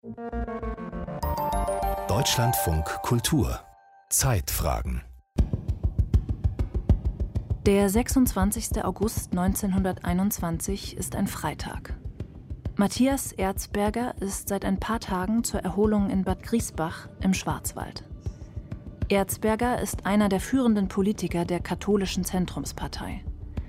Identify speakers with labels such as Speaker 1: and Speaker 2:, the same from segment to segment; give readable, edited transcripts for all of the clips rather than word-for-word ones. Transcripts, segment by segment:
Speaker 1: Deutschlandfunk Kultur Zeitfragen.
Speaker 2: Der 26. August 1921 ist ein Freitag. Matthias Erzberger ist seit ein paar Tagen zur Erholung in Bad Griesbach im Schwarzwald. Erzberger ist einer der führenden Politiker der katholischen Zentrumspartei.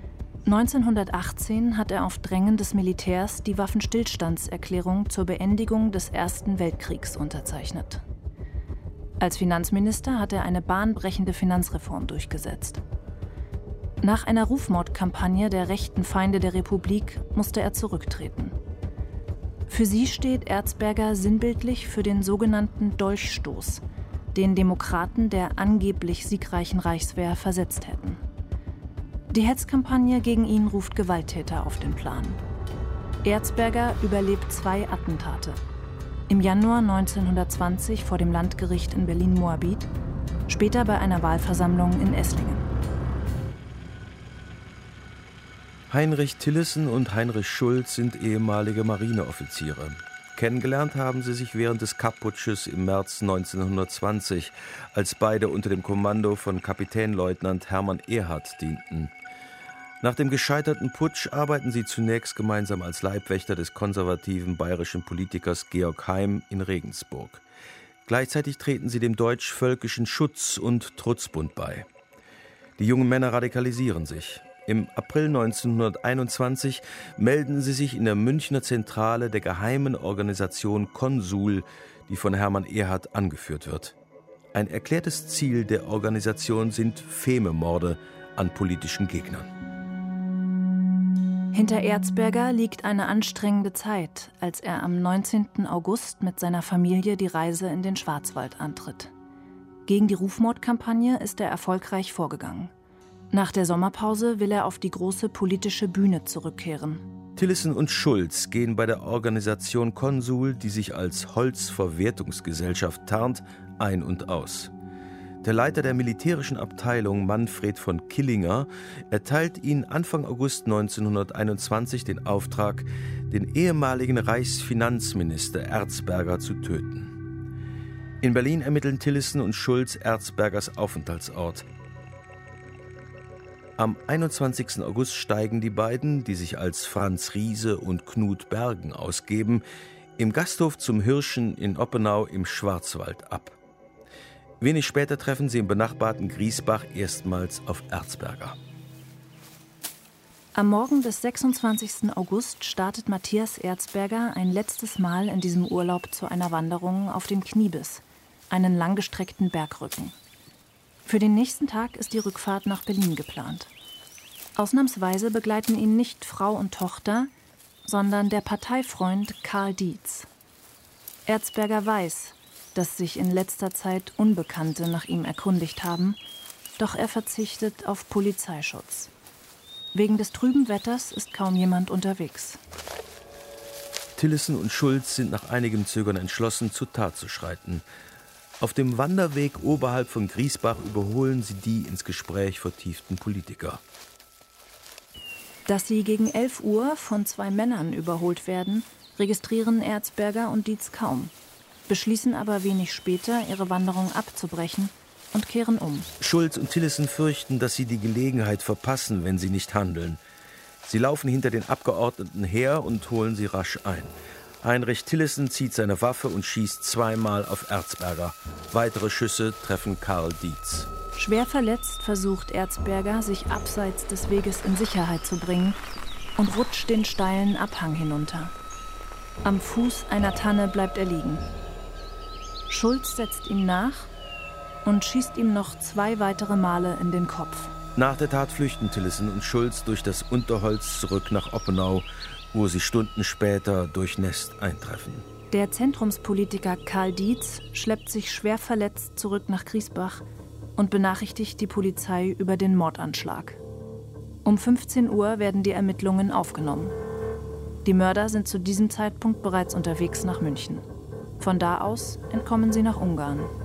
Speaker 2: 1918 hat er auf Drängen des Militärs die Waffenstillstandserklärung zur Beendigung des Ersten Weltkriegs unterzeichnet. Als Finanzminister hat er eine bahnbrechende Finanzreform durchgesetzt. Nach einer Rufmordkampagne der rechten Feinde der Republik musste er zurücktreten. Für sie steht Erzberger sinnbildlich für den sogenannten Dolchstoß, den Demokraten der angeblich siegreichen Reichswehr versetzt hätten. Die Hetzkampagne gegen ihn ruft Gewalttäter auf den Plan. Erzberger überlebt 2 Attentate. Im Januar 1920 vor dem Landgericht in Berlin-Moabit, später bei einer Wahlversammlung in Esslingen.
Speaker 3: Heinrich Tillessen und Heinrich Schulz sind ehemalige Marineoffiziere. Kennengelernt haben sie sich während des Kapp-Putsches im März 1920, als beide unter dem Kommando von Kapitänleutnant Hermann Ehrhardt dienten. Nach dem gescheiterten Putsch arbeiten sie zunächst gemeinsam als Leibwächter des konservativen bayerischen Politikers Georg Heym in Regensburg. Gleichzeitig treten sie dem Deutsch-Völkischen Schutz- und Trutzbund bei. Die jungen Männer radikalisieren sich. Im April 1921 melden sie sich in der Münchner Zentrale der geheimen Organisation Konsul, die von Hermann Ehrhardt angeführt wird. Ein erklärtes Ziel der Organisation sind Fememorde an politischen Gegnern.
Speaker 2: Hinter Erzberger liegt eine anstrengende Zeit, als er am 19. August mit seiner Familie die Reise in den Schwarzwald antritt. Gegen die Rufmordkampagne ist er erfolgreich vorgegangen. Nach der Sommerpause will er auf die große politische Bühne zurückkehren.
Speaker 3: Tillessen und Schulz gehen bei der Organisation Konsul, die sich als Holzverwertungsgesellschaft tarnt, ein und aus. Der Leiter der militärischen Abteilung, Manfred von Killinger, erteilt ihnen Anfang August 1921 den Auftrag, den ehemaligen Reichsfinanzminister Erzberger zu töten. In Berlin ermitteln Tillessen und Schulz Erzbergers Aufenthaltsort. Am 21. August steigen die beiden, die sich als Franz Riese und Knut Bergen ausgeben, im Gasthof zum Hirschen in Oppenau im Schwarzwald ab. Wenig später treffen sie im benachbarten Griesbach erstmals auf Erzberger.
Speaker 2: Am Morgen des 26. August startet Matthias Erzberger ein letztes Mal in diesem Urlaub zu einer Wanderung auf den Kniebiss, einen langgestreckten Bergrücken. Für den nächsten Tag ist die Rückfahrt nach Berlin geplant. Ausnahmsweise begleiten ihn nicht Frau und Tochter, sondern der Parteifreund Karl Dietz. Erzberger weiß, dass sich in letzter Zeit Unbekannte nach ihm erkundigt haben, doch er verzichtet auf Polizeischutz. Wegen des trüben Wetters ist kaum jemand unterwegs.
Speaker 3: Tillessen und Schulz sind nach einigem Zögern entschlossen, zur Tat zu schreiten. Auf dem Wanderweg oberhalb von Griesbach überholen sie die ins Gespräch vertieften Politiker.
Speaker 2: Dass sie gegen 11 Uhr von 2 Männern überholt werden, registrieren Erzberger und Dietz kaum, beschließen aber wenig später, ihre Wanderung abzubrechen und kehren um.
Speaker 3: Schulz und Tillessen fürchten, dass sie die Gelegenheit verpassen, wenn sie nicht handeln. Sie laufen hinter den Abgeordneten her und holen sie rasch ein. Heinrich Tillessen zieht seine Waffe und schießt 2-mal auf Erzberger. Weitere Schüsse treffen Karl Dietz.
Speaker 2: Schwer verletzt versucht Erzberger, sich abseits des Weges in Sicherheit zu bringen und rutscht den steilen Abhang hinunter. Am Fuß einer Tanne bleibt er liegen. Schulz setzt ihm nach und schießt ihm noch 2 weitere Male in den Kopf.
Speaker 3: Nach der Tat flüchten Tillessen und Schulz durch das Unterholz zurück nach Oppenau, wo sie Stunden später durchnässt eintreffen.
Speaker 2: Der Zentrumspolitiker Karl Dietz schleppt sich schwer verletzt zurück nach Griesbach und benachrichtigt die Polizei über den Mordanschlag. Um 15 Uhr werden die Ermittlungen aufgenommen. Die Mörder sind zu diesem Zeitpunkt bereits unterwegs nach München. Von da aus entkommen sie nach Ungarn.